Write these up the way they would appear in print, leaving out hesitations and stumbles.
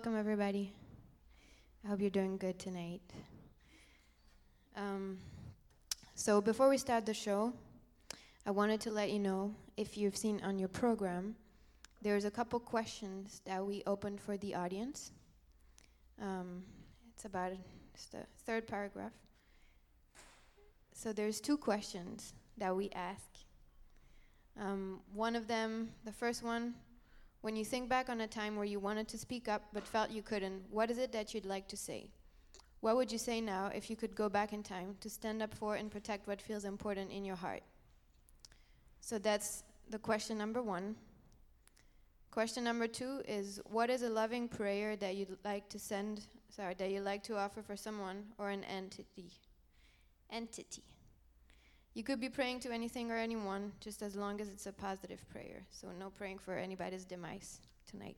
welcome everybody. I hope you're doing good tonight. So before we start the show, I wanted to let you know, if you've seen on your program, there's a couple questions that we opened for the audience. It's the third paragraph. So there's two questions that we ask. One of them, the first one, when you think back on a time where you wanted to speak up but felt you couldn't, what is it that you'd like to say? What would you say now if you could go back in time to stand up for and protect what feels important in your heart? So that's the question number one. Question number two is, what is a loving prayer that you'd like to offer for someone or an entity? You could be praying to anything or anyone, just as long as it's a positive prayer. So no praying for anybody's demise tonight.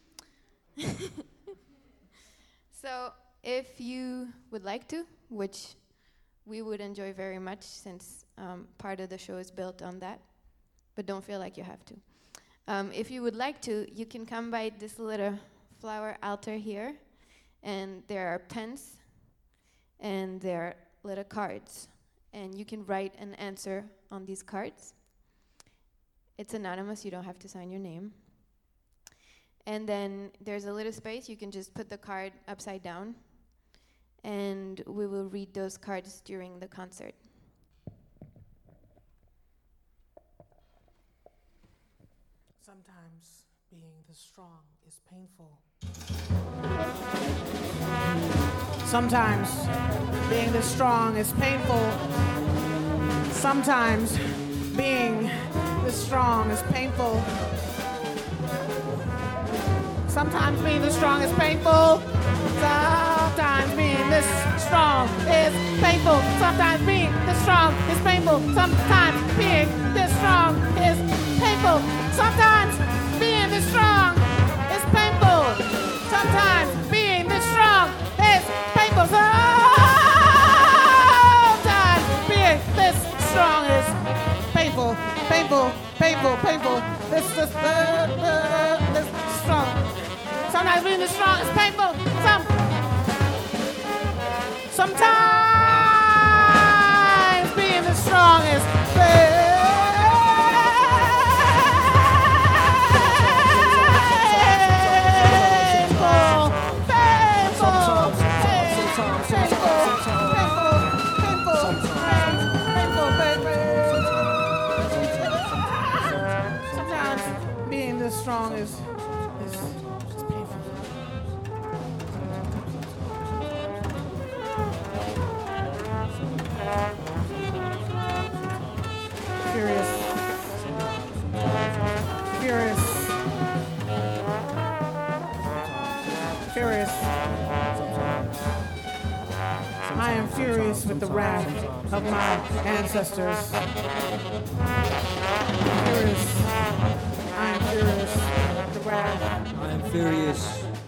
So if you would like to, which we would enjoy very much since part of the show is built on that, but don't feel like you have to. If you would like to, you can come by this little flower altar here, and there are pens, and there are little cards. And you can write an answer on these cards. It's anonymous, you don't have to sign your name. And then there's a little space, you can just put the card upside down, and we will read those cards during the concert. Sometimes being this strong is painful. Sometimes being this strong is painful. Sometimes being this strong is painful. Sometimes being this strong is painful. Sometimes being this strong is painful. Sometimes being this strong is painful. Sometimes being this strong is painful. Sometimes being this strong is painful. Sometimes being this strong is painful. Sometimes being this strong is painful. Painful. This strong. Sometimes being this strong is painful. Sometimes being this strong is painful. Sometimes being this strong is painful. Furious. I am furious with the wrath of my ancestors. I am furious with the wrath. I am furious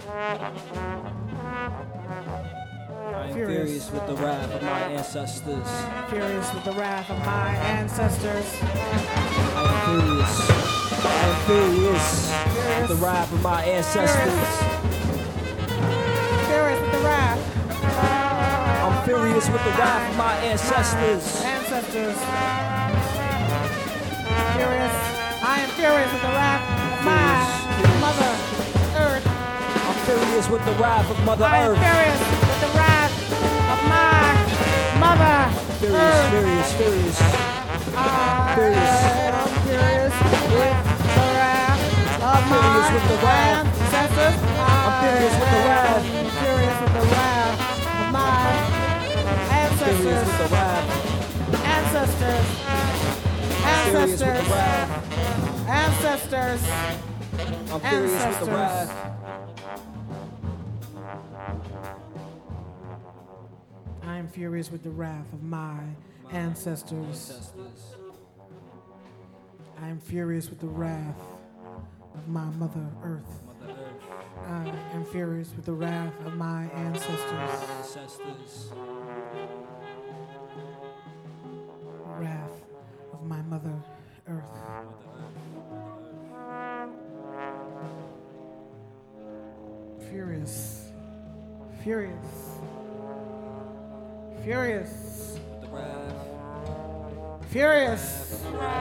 with the wrath of my ancestors. Furious with the wrath of my ancestors. I am furious with the wrath of my ancestors. Furious with the wrath. I'm furious with the wrath of my ancestors. Furious. I am furious with the wrath of my Mother Earth. I'm furious with the wrath of Mother I am Earth. furious with the wrath of my Mother Earth. Furious. I am furious with the wrath of my ancestors. I'm furious with the wrath. I'm furious with the wrath of my ancestors. Furious with the wrath. Ancestors. Furious with the wrath. Ancestors. I'm furious with the wrath. I am furious with the wrath of my ancestors. I am furious with the wrath of my Mother Earth. I am furious with the wrath of my ancestors. Wrath of my Mother Earth. Furious. Furious. Furious. With the wrath. Furious.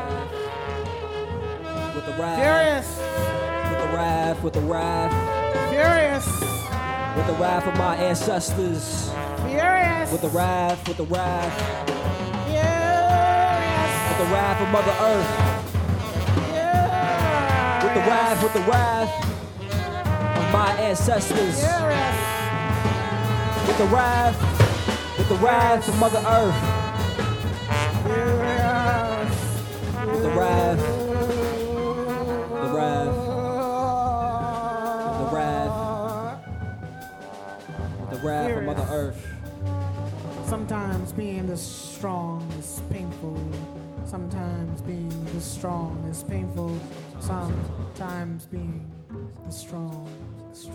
With the wrath. Furious. With the wrath. With the wrath. Furious. With the wrath of my ancestors. Furious. With the wrath. With the wrath. Furious. With the wrath of Mother Earth. Furious. With the wrath. With the wrath of my ancestors. Furious. With the wrath. With the wrath of Mother Earth. Furious. With the wrath. The wrath. The wrath. With the wrath of Mother Earth. Sometimes being this strong is painful. Sometimes being this strong is painful. Sometimes being this strong is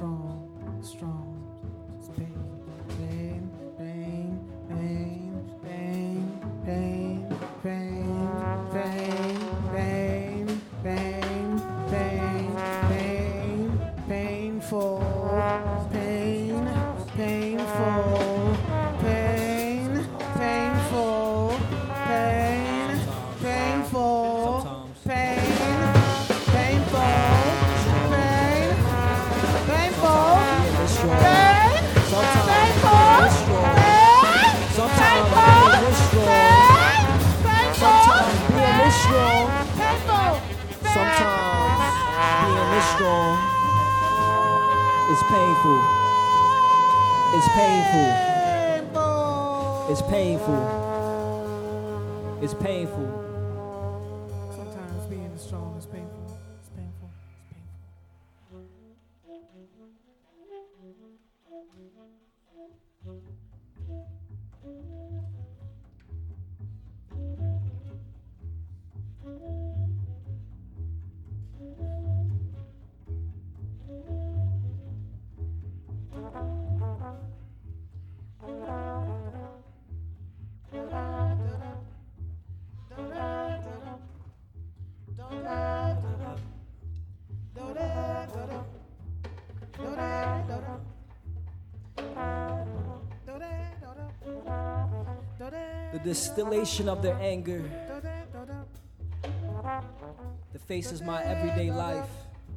pain. Pain, pain, pain, pain, pain, pain, pain, pain, pain, pain, pain, painful, pain, painful, pain, painful, pain, painful, pain, painful, pain, painful, pain, Sometimes being this strong. Sometimes being this strong is painful. It's painful. It's painful. It's painful. Sometimes being strong is painful. It's painful. The distillation of their anger. The faces my everyday life.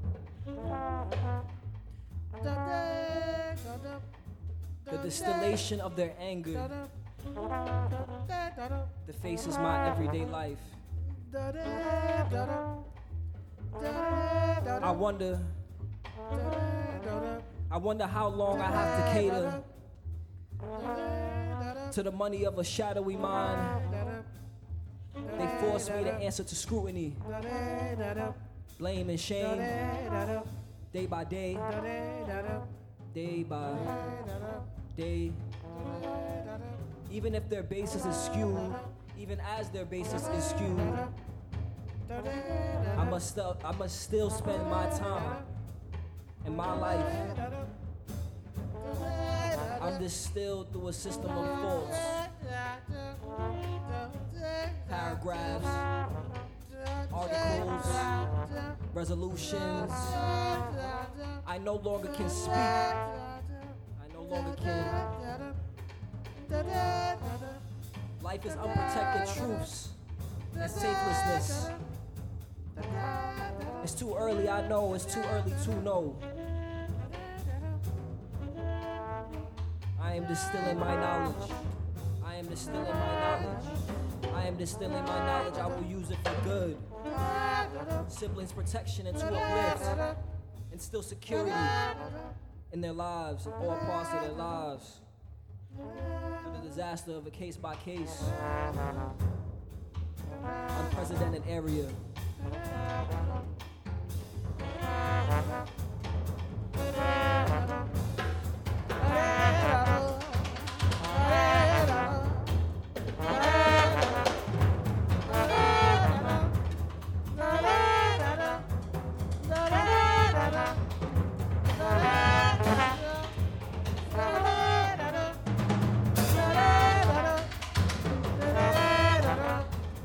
The distillation of their anger. The faces my everyday life. I wonder how long I have to cater to the money of a shadowy mind. They force me to answer to scrutiny, blame and shame, day by day, day by day. Even if their basis is skewed, even as their basis is skewed, I must still spend my time and my life. I'm distilled through a system of thoughts, paragraphs, articles, resolutions. I no longer can speak. I no longer can. Life is unprotected truths and faithlessness. It's too early, I know. It's too early to know. I am distilling my knowledge. I am distilling my knowledge. I am distilling my knowledge. I will use it for good. Siblings' protection and to uplift. Instill security in their lives, in all parts of their lives. Through the disaster of a case by case, unprecedented area.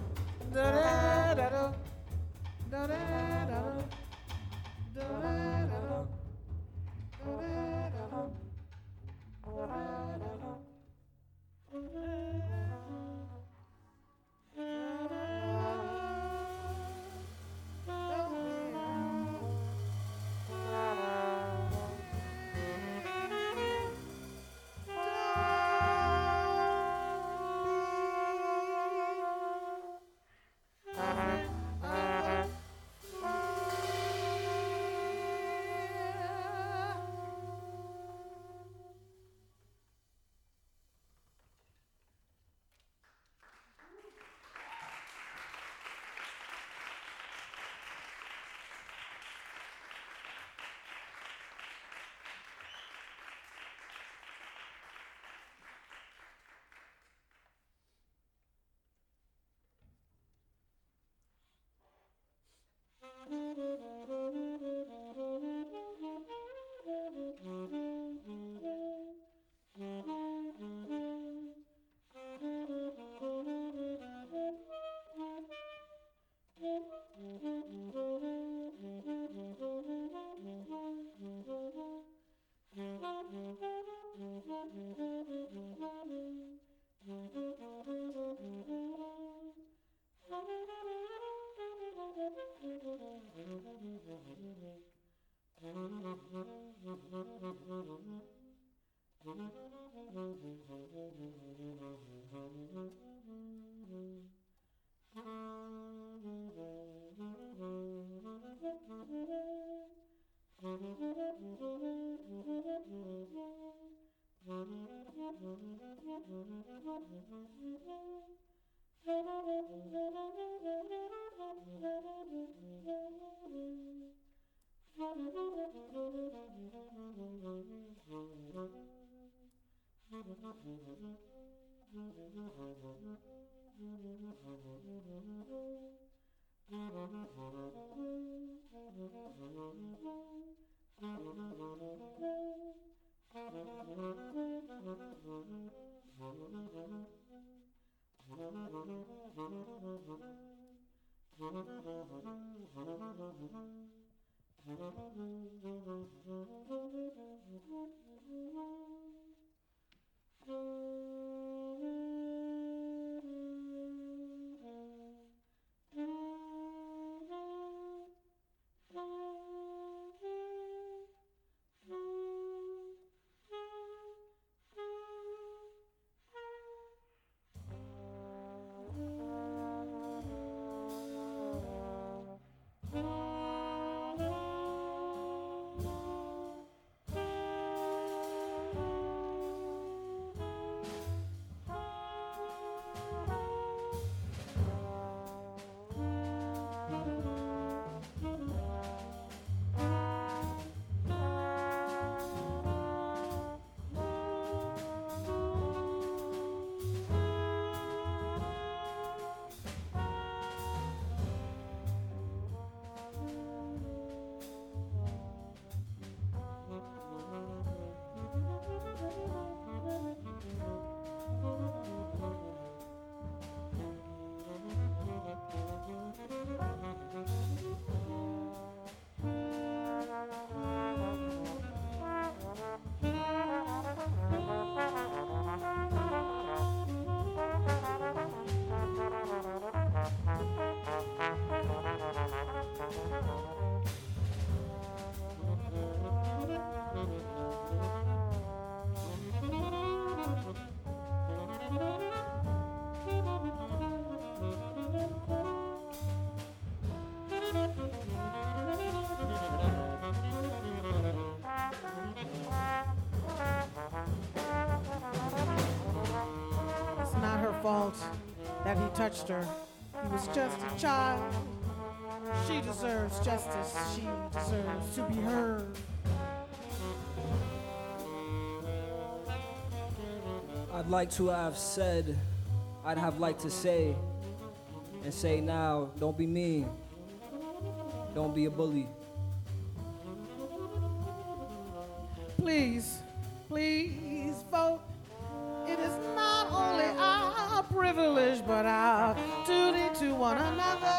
Da da da da da da. Fault that he touched her. He was just a child. She deserves justice. She deserves to be heard. I'd like to have said, I'd have liked to say, and say now, don't be mean. Don't be a bully. Please, please vote. It is not only our privilege, but our duty to one another.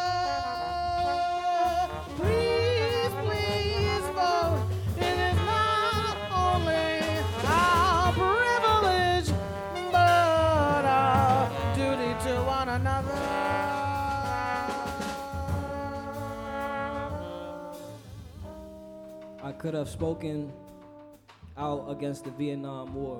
Please, please vote. It is not only our privilege, but our duty to one another. I could have spoken out against the Vietnam War.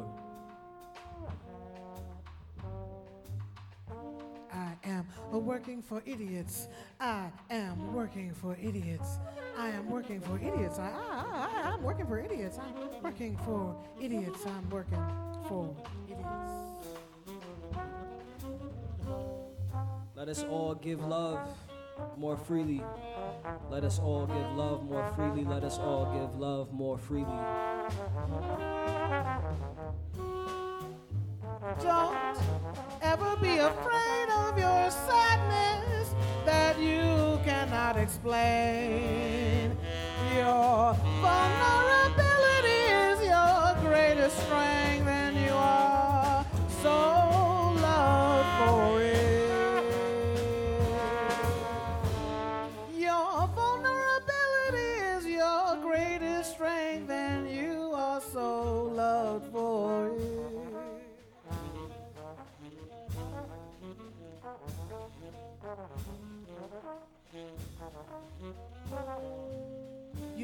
I am working for idiots. I am working for idiots. I am working for idiots. I'm working for idiots. I'm working for idiots. I'm working for idiots. Let us all give love more freely. Let us all give love more freely. Let us all give love more freely. Don't ever be afraid of your sadness that you cannot explain. Your vulnerability is your greatest strength, and you are so loved for it. Your vulnerability is your greatest strength, and you are so loved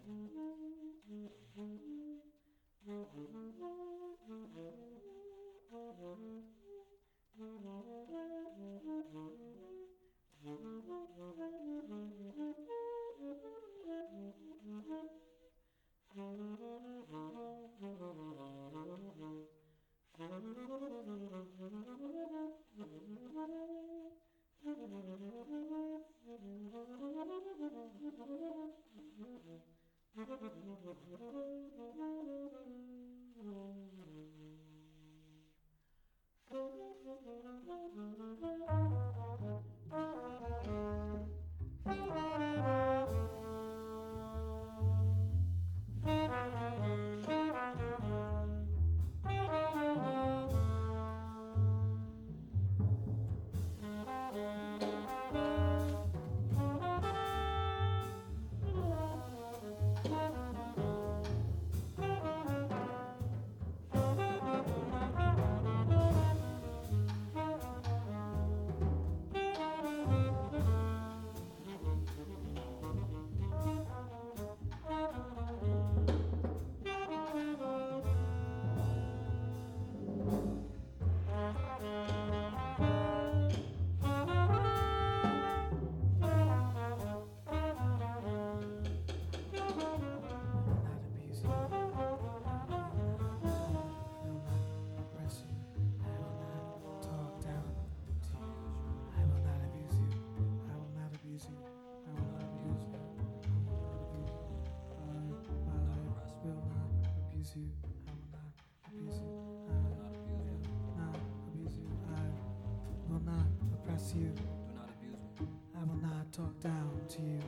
You. Do not abuse me. I will not talk down to you.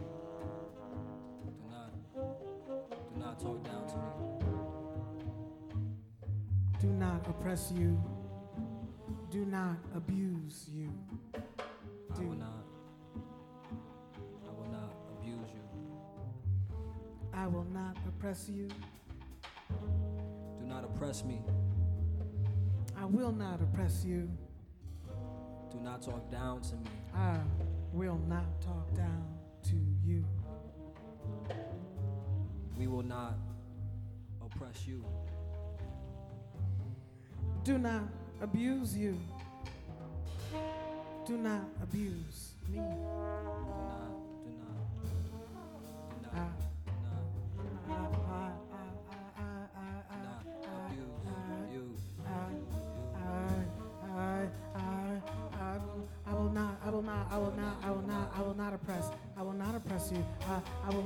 Do not talk down to me. Do not oppress you. Do not abuse you. I will not abuse you. I will not oppress you. Do not oppress me. I will not oppress you. Do not talk down to me. I will not talk down to you. We will not oppress you. Do not abuse you. Do not abuse me. Do not abuse you. I will not oppress. I will not oppress you. I will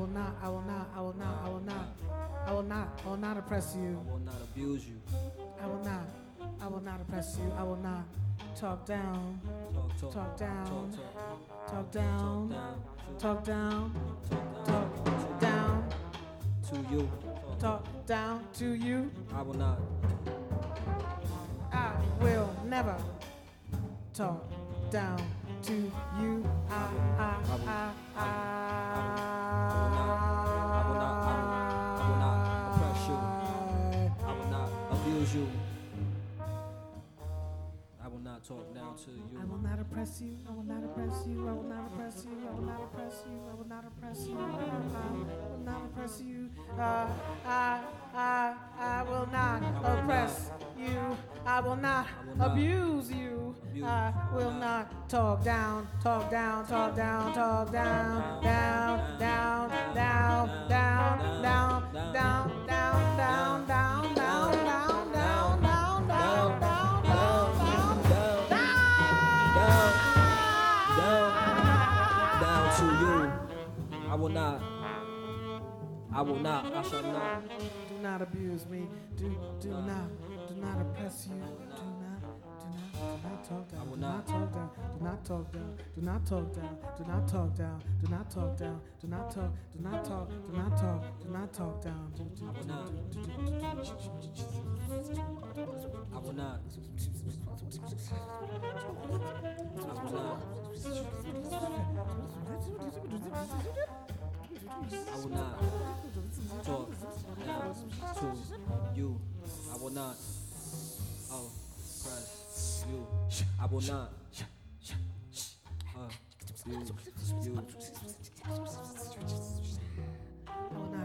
not oppress you. I will not abuse you. I will not oppress you. I will not talk down. Talk down. Talk down. Talk down. Talk down. To you. Talk down to you. I will not. I will never talk down to you. I will not oppress you. I will not abuse you. I will not talk down to you. I will not oppress you. I will not oppress you. I will not oppress you. I will not oppress you. I will not oppress you. I will not oppress you. I will not oppress you. I will not abuse you. I will not talk down. Talk down. Talk down. Talk down. Down. Down. Down. Down. Down. Down. Down. Down. Down. Down. Down. Down. Down. Down. Down to you. I will not, I shall not. Do not abuse me. Do not oppress you. Do not talk down. I will Do not. not talk down. Do not talk down. Do not talk down. Do not talk down. Do not talk down. Do not talk. Do not talk. Do not talk down. I will not. I will not. I will not. I will not talk down to you. I will not oppress you. I will not abuse you. I will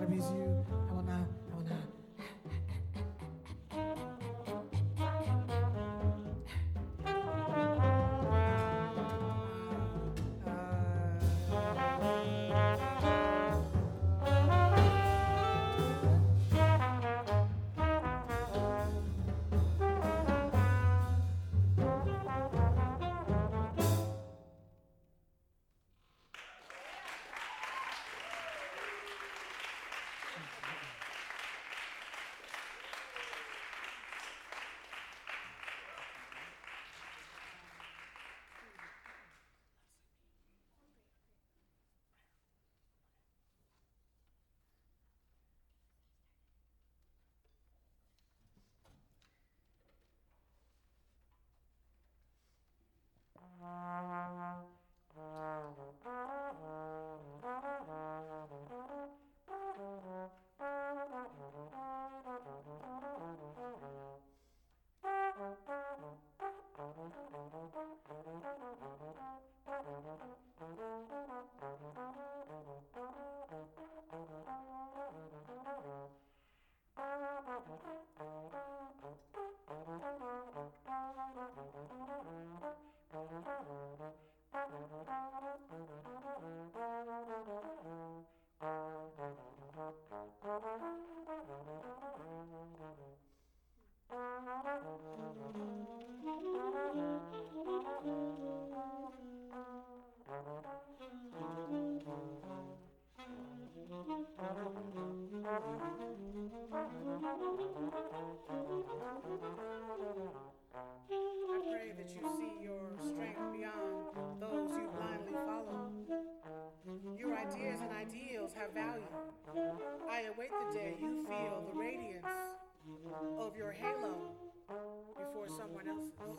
values and ideals have value. I await the day you feel the radiance of your halo before someone else's.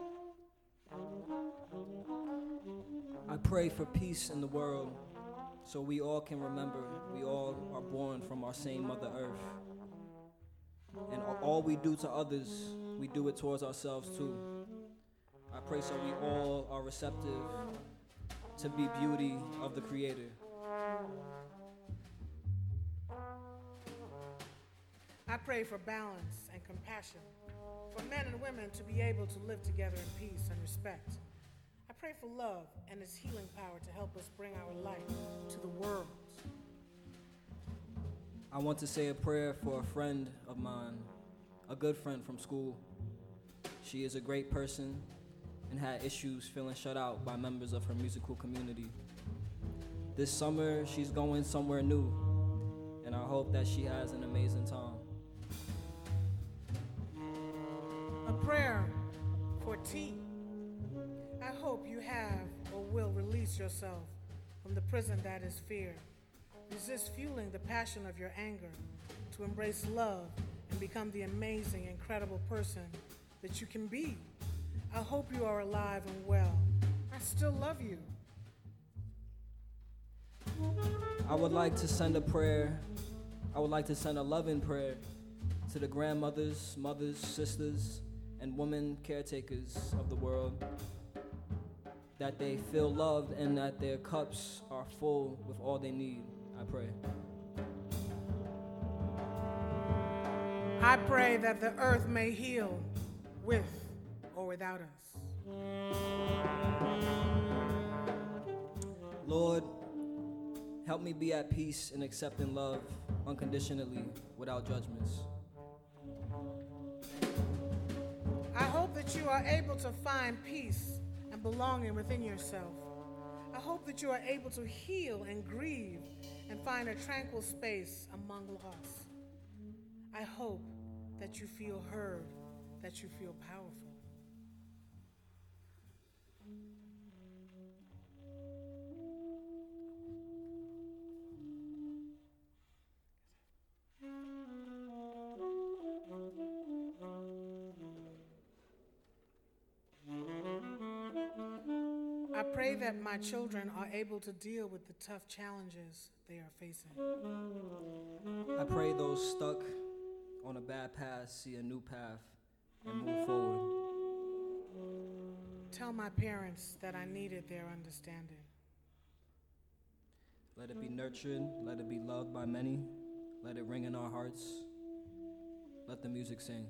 I pray for peace in the world so we all can remember we all are born from our same Mother Earth. And all we do to others, we do it towards ourselves too. I pray so we all are receptive to be beauty of the Creator. I pray for balance and compassion, for men and women to be able to live together in peace and respect. I pray for love and its healing power to help us bring our light to the world. I want to say a prayer for a friend of mine, a good friend from school. She is a great person and had issues feeling shut out by members of her musical community. This summer, she's going somewhere new, and I hope that she has an amazing time. A prayer for T. I hope you have or will release yourself from the prison that is fear. Resist fueling the passion of your anger to embrace love and become the amazing, incredible person that you can be. I hope you are alive and well. I still love you. I would like to send a loving prayer to the grandmothers, mothers, sisters, and women caretakers of the world, that they feel loved and that their cups are full with all they need. I pray. I pray that the earth may heal with or without us. Lord, help me be at peace and accepting love unconditionally without judgments. I hope that you are able to find peace and belonging within yourself. I hope that you are able to heal and grieve and find a tranquil space among loss. I hope that you feel heard, that you feel powerful. I pray that my children are able to deal with the tough challenges they are facing. I pray those stuck on a bad path see a new path and move forward. Tell my parents that I needed their understanding. Let it be nurtured, let it be loved by many, let it ring in our hearts. Let the music sing.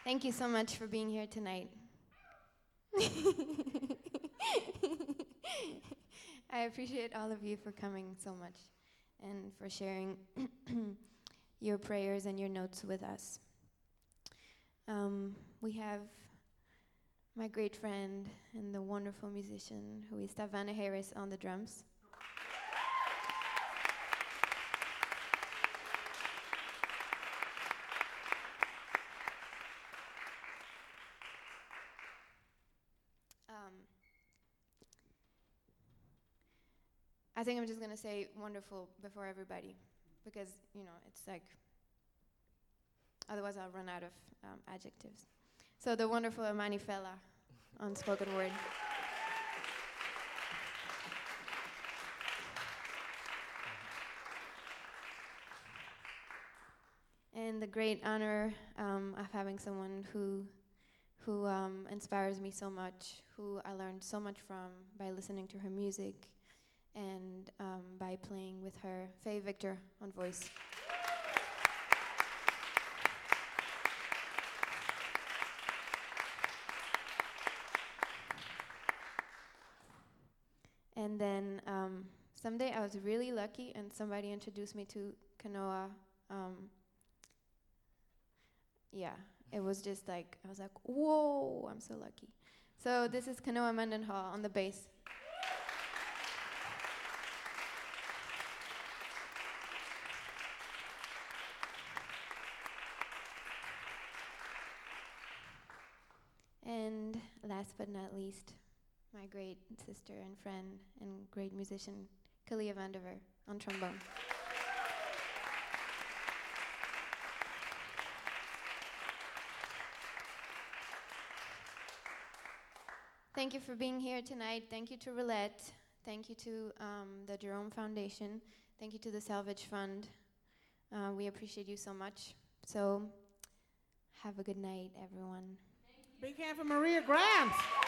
Thank you so much for being here tonight. I appreciate all of you for coming so much and for sharing your prayers and your notes with us. We have my great friend and the wonderful musician who is Tavana Harris on the drums. I think I'm just going to say wonderful before everybody because, it's like, otherwise I'll run out of adjectives. So the wonderful Amani Fella on spoken word. And the great honor of having someone who inspires me so much, who I learned so much from by listening to her music and by playing with her, Faye Victor on voice. And then someday I was really lucky and somebody introduced me to Kanoa. It was just like, I was like, whoa, I'm so lucky. So this is Kanoa Mendenhall on the bass. And last but not least, my great sister and friend and great musician, Kalia Vandiver on trombone. Thank you for being here tonight. Thank you to Roulette. Thank you to the Jerome Foundation. Thank you to the Salvage Fund. We appreciate you so much. So have a good night, everyone. Big hand for Maria Grant.